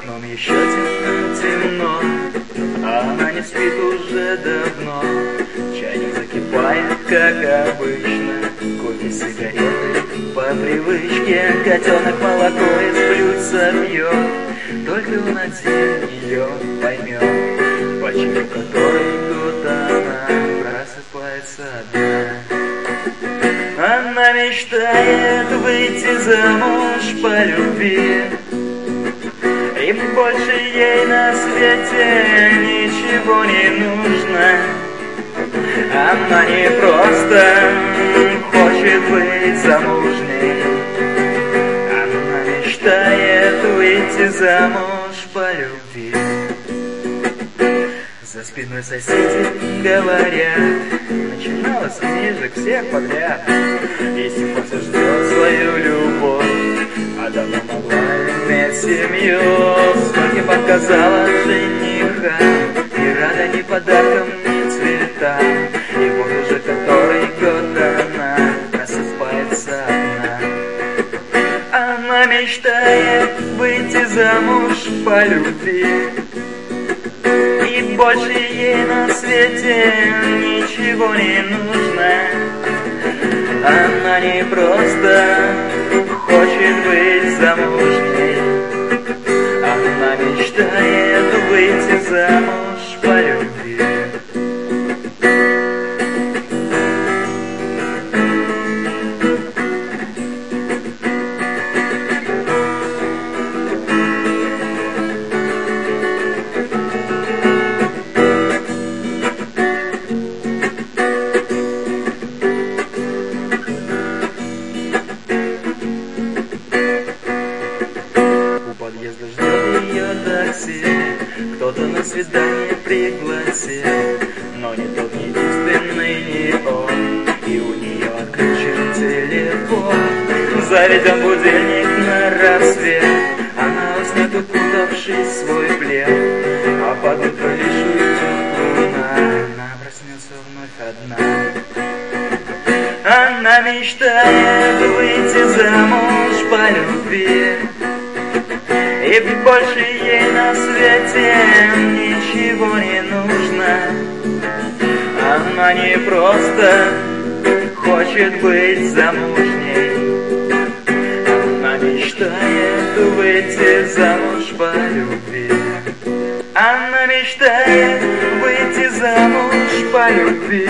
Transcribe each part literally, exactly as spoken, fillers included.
окном еще темно, темно, а она не спит уже давно. Чайник закипает, как обычно, кофе, сигареты по привычке. Котенок молоко из блюдца пьет, только он один ее поймет, почему который год она просыпается одна. Она мечтает выйти замуж по любви, и больше ей на свете ничего не нужно. Она не просто хочет быть замужней, она мечтает выйти замуж по любви. За спиной соседи говорят, начиналась книжек всех подряд, и с тех пор все ждет свою любовь, а давно могла иметь семью. Сколько показала жениха, ни рада ни подарком, ни цветам, и вот уже который год она просыпается одна. Она мечтает выйти замуж по любви, и больше ей на свете ничего не нужно. Она не просто хочет быть замужней, она мечтает выйти замуж по любви. Подъезда ждет ее такси, кто-то на свидание пригласил, но ни тот, ни единственный, ни он, и у нее отключен телефон. Заведен будильник на рассвет, она уснет, укутавшись в свой плед, а под утро лишь уйдет луна, она проснется вновь одна. Она мечтает выйти замуж по любви, и больше ей на свете ничего не нужно. Она не просто хочет быть замужней, она мечтает выйти замуж по любви. Она мечтает выйти замуж по любви,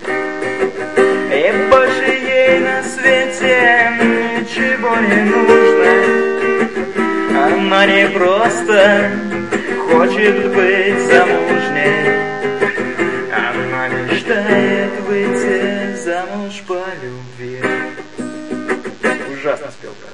и больше ей на свете ничего не нужно. Она не просто хочет быть замужней, она мечтает выйти замуж по любви. Ужасно спел.